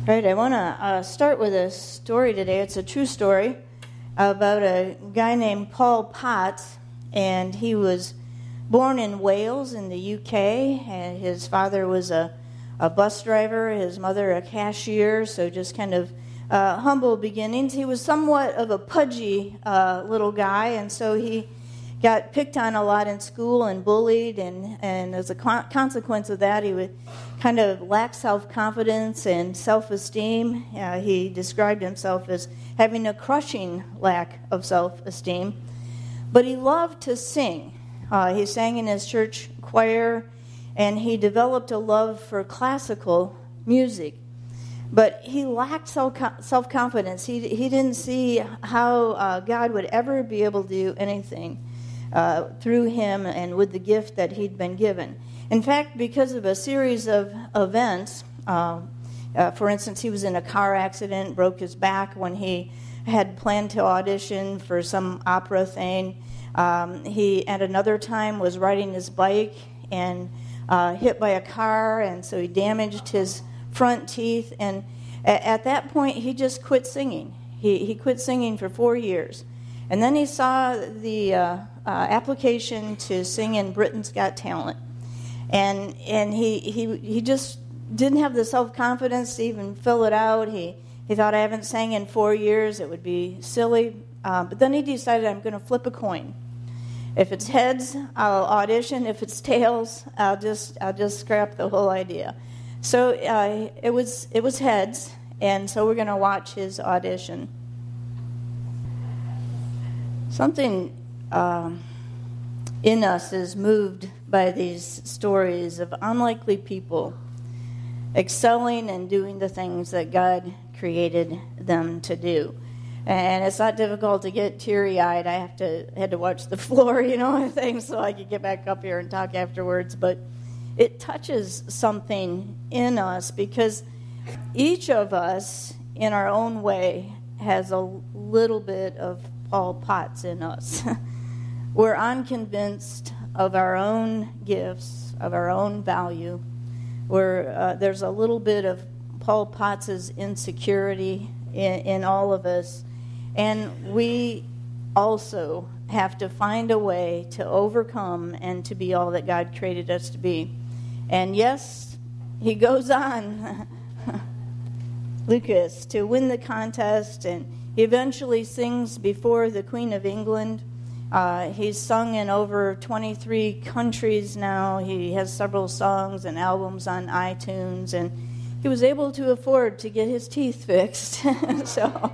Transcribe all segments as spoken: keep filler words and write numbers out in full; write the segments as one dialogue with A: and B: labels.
A: Right, I want to uh, start with a story today. It's a true story about a guy named Paul Potts, and he was born in Wales in the U K, and his father was a, a bus driver, his mother a cashier, so just kind of uh, humble beginnings. He was somewhat of a pudgy uh, little guy, and so he got picked on a lot in school and bullied, and, and as a con- consequence of that, he would kind of lack self-confidence and self-esteem. Uh, he described himself as having a crushing lack of self-esteem. But he loved to sing. Uh, he sang in his church choir, and he developed a love for classical music. But he lacked self-confidence. He, he didn't see how uh, God would ever be able to do anything Uh, through him and with the gift that he'd been given. In fact, because of a series of events, uh, uh, for instance, he was in a car accident, broke his back when he had planned to audition for some opera thing. Um, he, at another time, was riding his bike and uh, hit by a car, and so he damaged his front teeth. And at, at that point, he just quit singing. He, he quit singing for four years. And then he saw the uh, uh, application to sing in Britain's Got Talent, and and he he he just didn't have the self-confidence to even fill it out. He he thought, I haven't sang in four years; it would be silly. Uh, but then he decided, I'm going to flip a coin. If it's heads, I'll audition. If it's tails, I'll just I'll just scrap the whole idea. So uh, it was it was heads, and so we're going to watch his audition. Something um, in us is moved by these stories of unlikely people excelling and doing the things that God created them to do. And it's not difficult to get teary-eyed. I have to had to watch the floor, you know, and things so I could get back up here and talk afterwards. But it touches something in us because each of us, in our own way, has a little bit of Paul Potts in us. We're unconvinced of our own gifts, of our own value. We're, uh, there's a little bit of Paul Potts's insecurity in, in all of us. And we also have to find a way to overcome and to be all that God created us to be. And yes, he goes on, Lucas, to win the contest, and he eventually sings before the Queen of England. Uh, he's sung in over twenty-three countries now. He has several songs and albums on iTunes, and he was able to afford to get his teeth fixed. So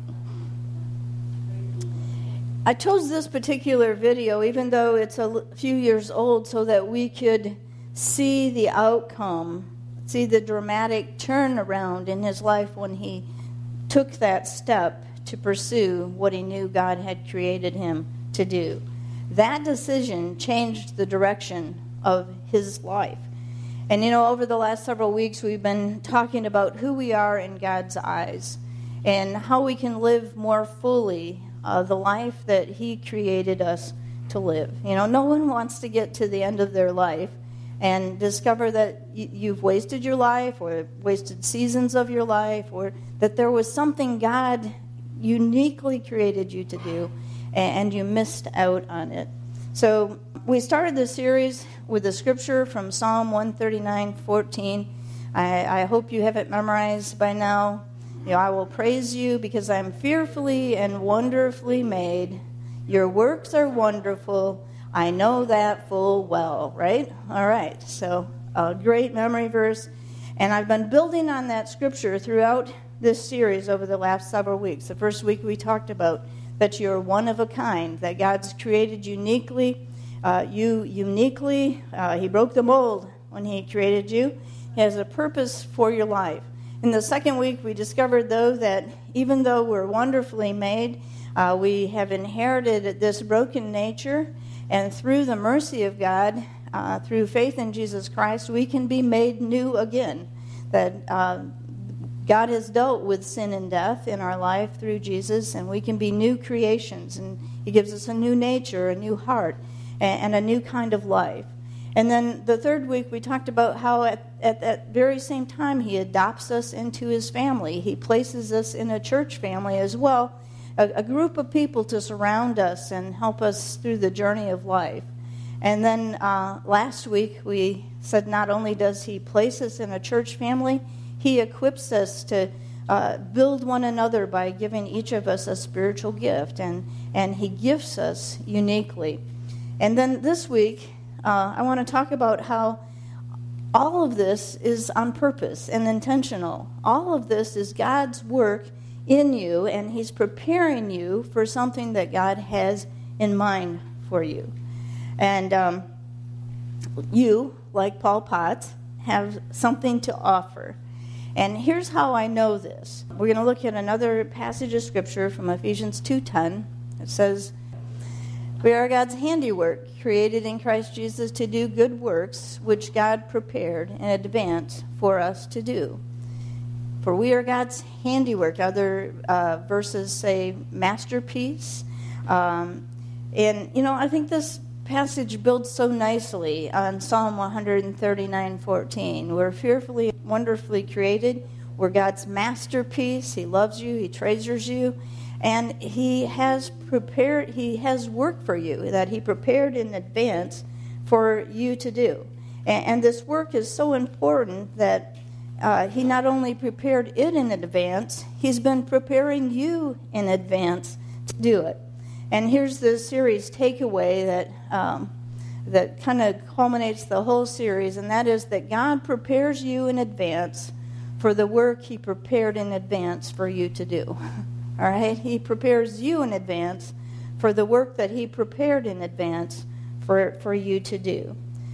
A: I chose this particular video, even though it's a few years old, so that we could see the outcome, see the dramatic turnaround in his life when he took that step to pursue what he knew God had created him to do. That decision changed the direction of his life. And you know, over the last several weeks, we've been talking about who we are in God's eyes and how we can live more fully uh, the life that he created us to live. You know, no one wants to get to the end of their life and discover that you've wasted your life or wasted seasons of your life, or that there was something God uniquely created you to do and you missed out on it. So we started this series with a scripture from Psalm one thirty-nine fourteen. I, I hope you have it memorized by now. You know, I will praise you because I am fearfully and wonderfully made. Your works are wonderful. I know that full well, right? All right, so a great memory verse. And I've been building on that scripture throughout this series over the last several weeks. The first week we talked about that you're one of a kind, that God's created uniquely. Uh, you uniquely, uh, he broke the mold when he created you. He has a purpose for your life. In the second week, we discovered, though, that even though we're wonderfully made, uh, we have inherited this broken nature. And through the mercy of God, uh, through faith in Jesus Christ, we can be made new again. That uh, God has dealt with sin and death in our life through Jesus, and we can be new creations. And he gives us a new nature, a new heart, and, and a new kind of life. And then the third week, we talked about how at, at that very same time, he adopts us into his family. He places us in a church family as well, a, a group of people to surround us and help us through the journey of life. And then uh, last week, we said not only does he place us in a church family, he equips us to uh, build one another by giving each of us a spiritual gift, and, and he gifts us uniquely. And then this week, uh, I want to talk about how all of this is on purpose and intentional. All of this is God's work in you, and he's preparing you for something that God has in mind for you. And um, you, like Paul Potts, have something to offer. And here's how I know this. We're going to look at another passage of Scripture from Ephesians two ten. It says, "We are God's handiwork, created in Christ Jesus to do good works, which God prepared in advance for us to do." For we are God's handiwork. Other uh, verses say masterpiece. Um, and, you know, I think this passage builds so nicely on Psalm one thirty-nine fourteen. We're fearfully, wonderfully created. We're God's masterpiece. He loves you. He treasures you. And he has prepared, he has work for you that he prepared in advance for you to do. And, and this work is so important that uh, he not only prepared it in advance, he's been preparing you in advance to do it. And here's the series takeaway that um, that kind of culminates the whole series, and that is that God prepares you in advance for the work he prepared in advance for you to do. All right? He prepares you in advance for the work that he prepared in advance for, for you to do.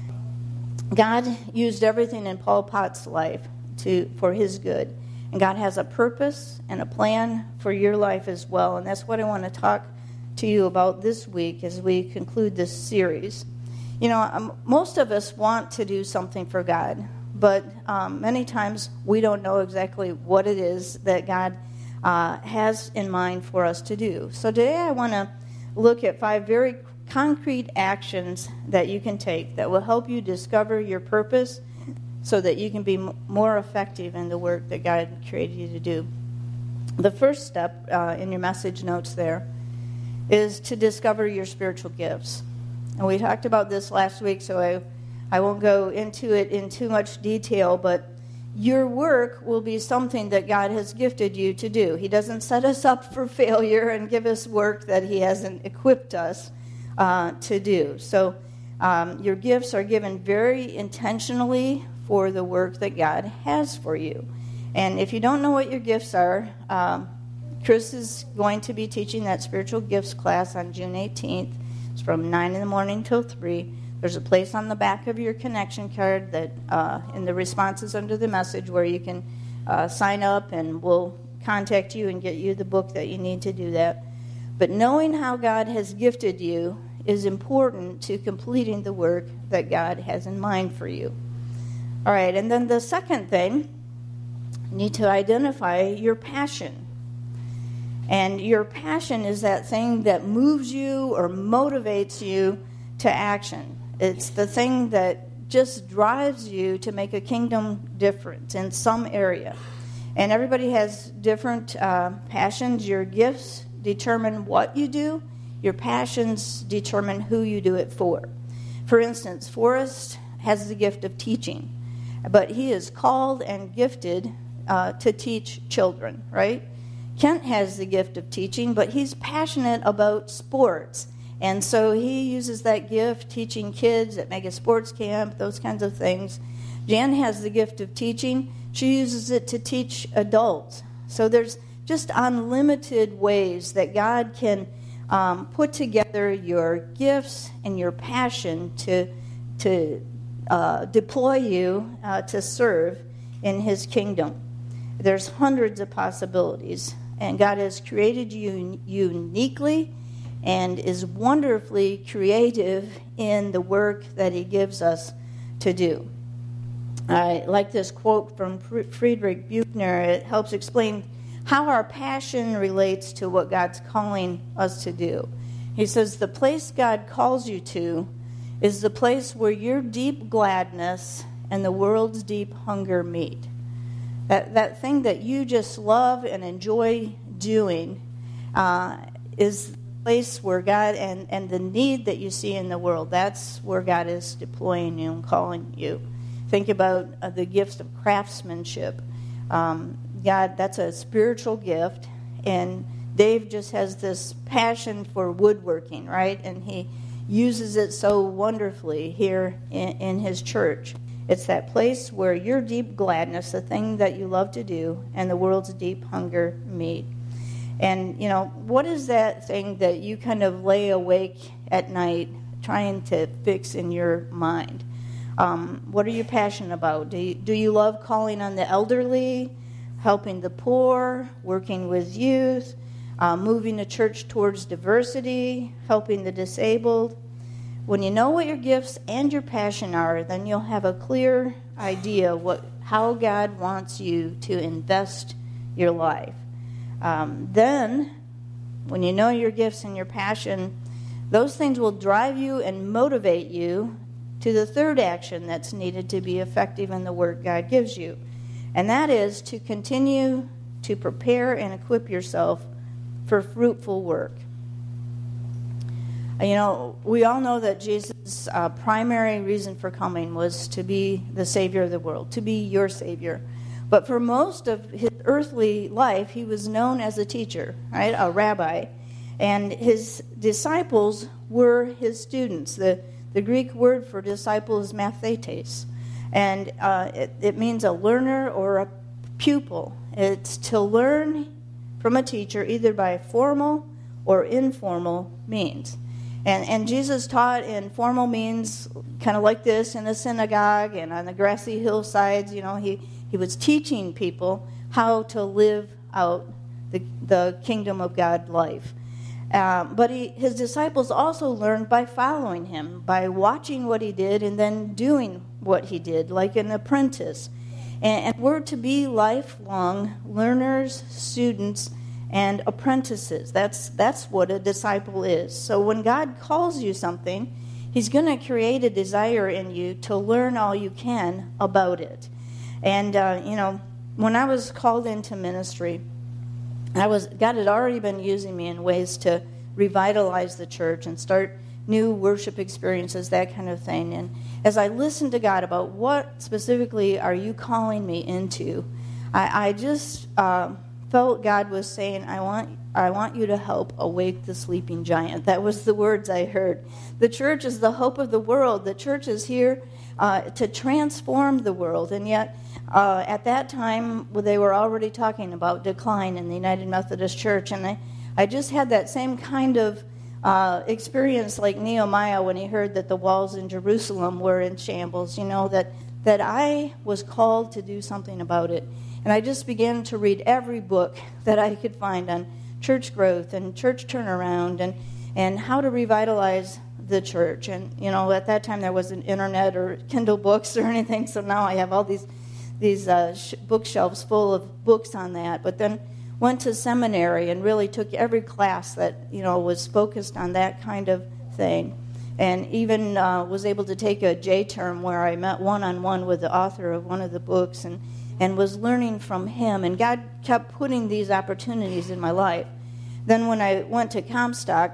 A: God used everything in Paul Potts' life to for his good. And God has a purpose and a plan for your life as well. And that's what I want to talk to you about this week as we conclude this series. You know, um, most of us want to do something for God, but um, many times we don't know exactly what it is that God uh, has in mind for us to do. So today I want to look at five very concrete actions that you can take that will help you discover your purpose so that you can be m- more effective in the work that God created you to do. The first step uh, in your message notes there is to discover your spiritual gifts. And we talked about this last week, so I, I won't go into it in too much detail, but your work will be something that God has gifted you to do. He doesn't set us up for failure and give us work that he hasn't equipped us uh, to do. So um, your gifts are given very intentionally for the work that God has for you. And if you don't know what your gifts are, um, Chris is going to be teaching that spiritual gifts class on June eighteenth. It's from nine in the morning till three. There's a place on the back of your connection card that uh, in the responses under the message where you can uh, sign up, and we'll contact you and get you the book that you need to do that. But knowing how God has gifted you is important to completing the work that God has in mind for you. All right, and then the second thing, you need to identify your passion. And your passion is that thing that moves you or motivates you to action. It's the thing that just drives you to make a kingdom difference in some area. And everybody has different uh, passions. Your gifts determine what you do. Your passions determine who you do it for. For instance, Forrest has the gift of teaching, but he is called and gifted uh, to teach children, right? Kent has the gift of teaching, but he's passionate about sports. And so he uses that gift teaching kids at Mega Sports Camp, those kinds of things. Jan has the gift of teaching. She uses it to teach adults. So there's just unlimited ways that God can um, put together your gifts and your passion to, to uh, deploy you uh, to serve in his kingdom. There's hundreds of possibilities. And God has created you uniquely and is wonderfully creative in the work that he gives us to do. I like this quote from Friedrich Buechner. It helps explain how our passion relates to what God's calling us to do. He says, the place God calls you to is the place where your deep gladness and the world's deep hunger meet. That that thing that you just love and enjoy doing uh, is the place where God, and, and the need that you see in the world, that's where God is deploying you and calling you. Think about uh, the gifts of craftsmanship. Um, God, that's a spiritual gift, and Dave just has this passion for woodworking, right? And he uses it so wonderfully here in, in his church. It's that place where your deep gladness, the thing that you love to do, and the world's deep hunger meet. And, you know, what is that thing that you kind of lay awake at night trying to fix in your mind? Um, what are you passionate about? Do you, do you love calling on the elderly, helping the poor, working with youth, uh, moving the church towards diversity, helping the disabled? When you know what your gifts and your passion are, then you'll have a clear idea what how God wants you to invest your life. Um, then, when you know your gifts and your passion, those things will drive you and motivate you to the third action that's needed to be effective in the work God gives you. And that is to continue to prepare and equip yourself for fruitful work. You know, we all know that Jesus' uh, primary reason for coming was to be the Savior of the world, to be your Savior. But for most of his earthly life, he was known as a teacher, right, a rabbi. And his disciples were his students. The, the Greek word for disciple is mathetes. And uh, it, it means a learner or a pupil. It's to learn from a teacher either by formal or informal means. And, and Jesus taught in formal means, kind of like this, in a synagogue and on the grassy hillsides. You know, he, he was teaching people how to live out the, the kingdom of God life. Um, but he, his disciples also learned by following him, by watching what he did and then doing what he did, like an apprentice. And, and we're to be lifelong learners, students, and apprentices. That's that's what a disciple is. So when God calls you something, he's going to create a desire in you to learn all you can about it. And, uh, you know, when I was called into ministry, I was God had already been using me in ways to revitalize the church and start new worship experiences, that kind of thing. And as I listened to God about what specifically are you calling me into, I, I just... Uh, felt God was saying, I want I want you to help awake the sleeping giant. That was the words I heard. The church is the hope of the world. The church is here uh, to transform the world. And yet, uh, at that time, they were already talking about decline in the United Methodist Church. And I, I just had that same kind of uh, experience like Nehemiah when he heard that the walls in Jerusalem were in shambles, you know, that, that I was called to do something about it. And I just began to read every book that I could find on church growth and church turnaround and, and how to revitalize the church. And, you know, at that time there wasn't internet or Kindle books or anything, so now I have all these these uh, sh- bookshelves full of books on that. But then went to seminary and really took every class that, you know, was focused on that kind of thing. And even uh, was able to take a J-term where I met one-on-one with the author of one of the books and and was learning from him. And God kept putting these opportunities in my life. Then when I went to Comstock,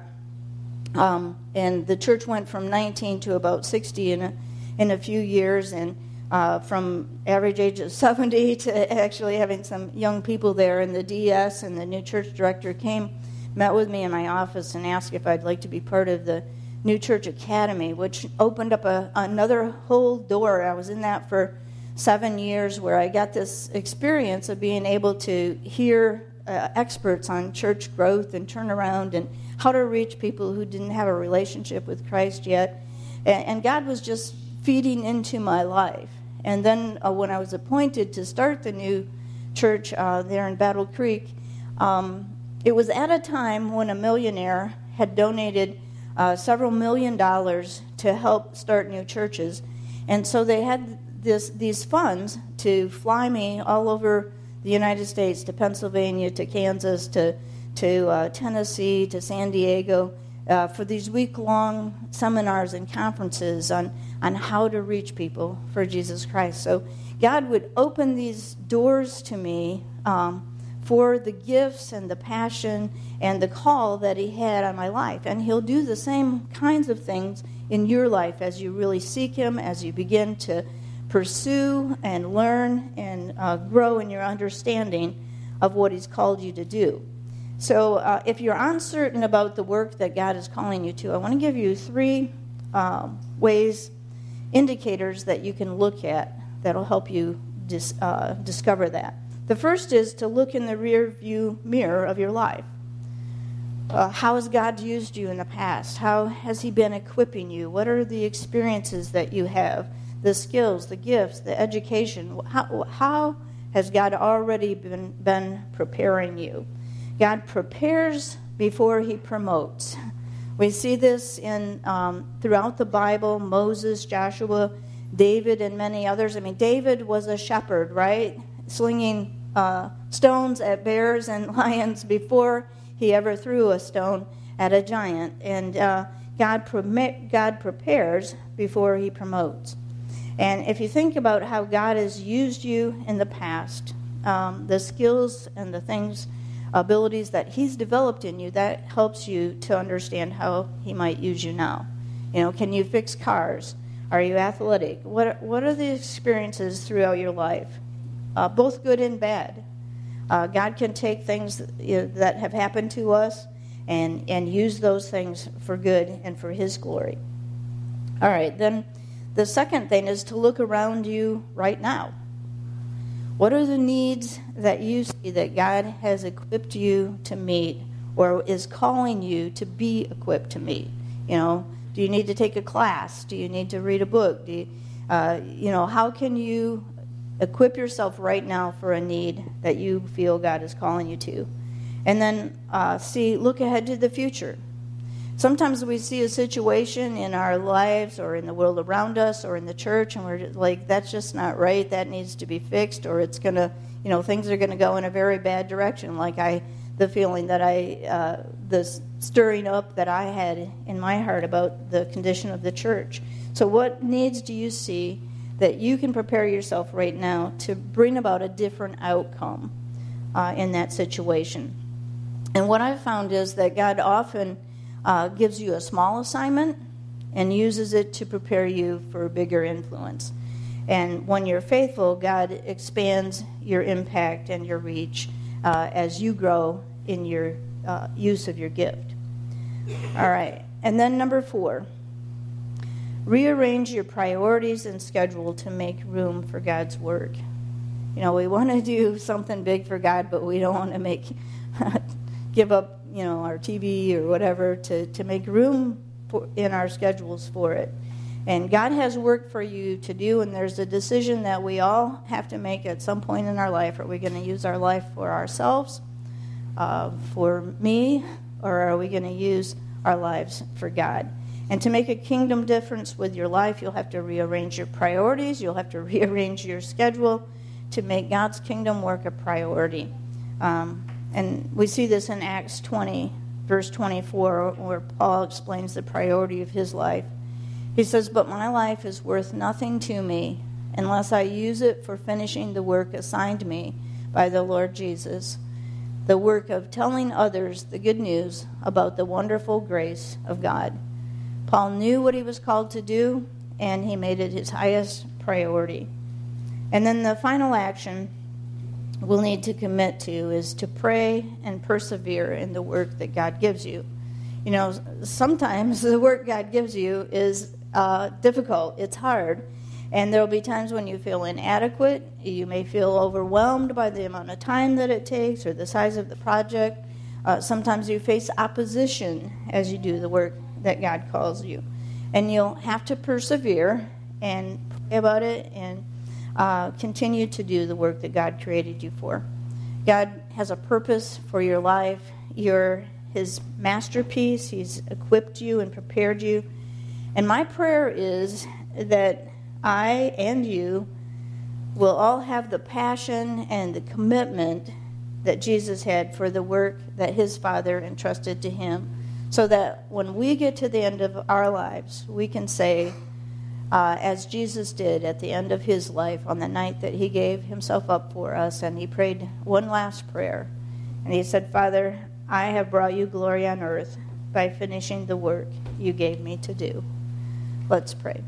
A: um, and the church went from nineteen to about sixty in a, in a few years, and uh, from average age of seventy to actually having some young people there, and the D S and the new church director came, met with me in my office and asked if I'd like to be part of the New Church Academy, which opened up a, another whole door. I was in that for seven years where I got this experience of being able to hear uh, experts on church growth and turnaround and how to reach people who didn't have a relationship with Christ yet. And, and God was just feeding into my life. And then uh, when I was appointed to start the new church uh, there in Battle Creek, um, it was at a time when a millionaire had donated uh, several million dollars to help start new churches. And so they had This, these funds to fly me all over the United States, to Pennsylvania, to Kansas, to to uh, Tennessee, to San Diego, uh, for these week-long seminars and conferences on, on how to reach people for Jesus Christ. So God would open these doors to me um, for the gifts and the passion and the call that he had on my life. And he'll do the same kinds of things in your life as you really seek him, as you begin to pursue and learn and uh, grow in your understanding of what he's called you to do. So uh, if you're uncertain about the work that God is calling you to, I want to give you three uh, ways, indicators that you can look at that'll help you dis, uh, discover that. The first is to look in the rear view mirror of your life. Uh, how has God used you in the past? How has he been equipping you? What are the experiences that you have, the skills, the gifts, the education? How, how has God already been, been preparing you? God prepares before he promotes. We see this in um, throughout the Bible, Moses, Joshua, David, and many others. I mean, David was a shepherd, right? Slinging uh, stones at bears and lions before he ever threw a stone at a giant. And uh, God, pre- God prepares before he promotes. And if you think about how God has used you in the past, um, the skills and the things, abilities that he's developed in you, that helps you to understand how he might use you now. You know, can you fix cars? Are you athletic? What what are the experiences throughout your life, uh, both good and bad? Uh, God can take things you know, that have happened to us and, and use those things for good and for his glory. All right, then the second thing is to look around you right now. What are the needs that you see that God has equipped you to meet or is calling you to be equipped to meet? You know, do you need to take a class? Do you need to read a book? Do you, uh, you know, how can you equip yourself right now for a need that you feel God is calling you to? And then uh, see, look ahead to the future. Sometimes we see a situation in our lives or in the world around us or in the church, and we're like, that's just not right. That needs to be fixed, or it's going to, you know, things are going to go in a very bad direction. Like I, the feeling that I, uh, the stirring up that I had in my heart about the condition of the church. So what needs do you see that you can prepare yourself right now to bring about a different outcome uh, in that situation? And what I've found is that God often Uh, gives you a small assignment and uses it to prepare you for a bigger influence. And when you're faithful, God expands your impact and your reach uh, as you grow in your uh, use of your gift. All right. And then number four, rearrange your priorities and schedule to make room for God's work. You know, we want to do something big for God, but we don't want to make give up you know, our T V or whatever, to, to make room for, in our schedules for it. And God has work for you to do, and there's a decision that we all have to make at some point in our life. Are we going to use our life for ourselves, uh, for me, or are we going to use our lives for God? And to make a kingdom difference with your life, you'll have to rearrange your priorities. You'll have to rearrange your schedule to make God's kingdom work a priority. Um, And we see this in Acts twenty, verse twenty-four, where Paul explains the priority of his life. He says, "But my life is worth nothing to me unless I use it for finishing the work assigned me by the Lord Jesus, the work of telling others the good news about the wonderful grace of God." Paul knew what he was called to do, and he made it his highest priority. And then the final action we'll need to commit to is to pray and persevere in the work that God gives you. You know, sometimes the work God gives you is uh, difficult. It's hard. And there will be times when you feel inadequate. You may feel overwhelmed by the amount of time that it takes or the size of the project. Uh, sometimes you face opposition as you do the work that God calls you. And you'll have to persevere and pray about it and Uh, continue to do the work that God created you for. God has a purpose for your life. You're his masterpiece. He's equipped you and prepared you. And my prayer is that I and you will all have the passion and the commitment that Jesus had for the work that his Father entrusted to him so that when we get to the end of our lives, we can say, uh, as Jesus did at the end of his life on the night that he gave himself up for us, and he prayed one last prayer. And he said, Father, I have brought you glory on earth by finishing the work you gave me to do. Let's pray.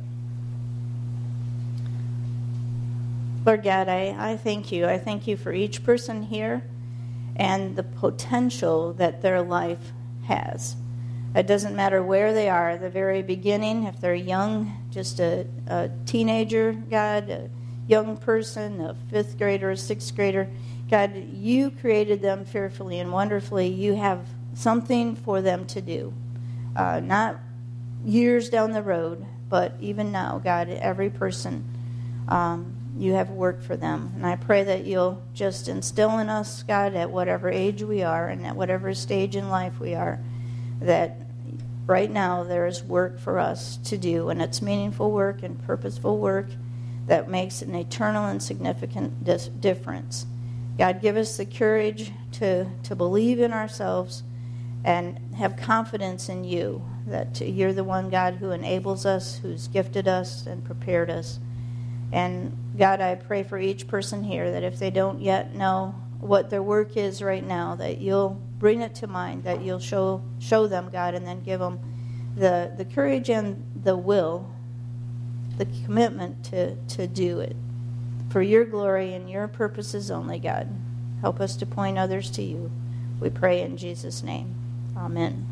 A: Lord God, I, I thank you. I thank you for each person here and the potential that their life has. It doesn't matter where they are, at the very beginning, if they're young, just a, a teenager, God, a young person, a fifth grader, a sixth grader. God, you created them fearfully and wonderfully. You have something for them to do. Uh, not years down the road, but even now, God, every person, um, you have work for them. And I pray that you'll just instill in us, God, at whatever age we are and at whatever stage in life we are, that right now there is work for us to do, and it's meaningful work and purposeful work that makes an eternal and significant dis- difference. God, give us the courage to, to believe in ourselves and have confidence in you, that you're the one, God, who enables us, who's gifted us and prepared us. And God, I pray for each person here that if they don't yet know what their work is right now, that you'll bring it to mind, that you'll show show them, God, and then give them the, the courage and the will, the commitment to, to do it. For your glory and your purposes only, God. Help us to point others to you. We pray in Jesus' name. Amen.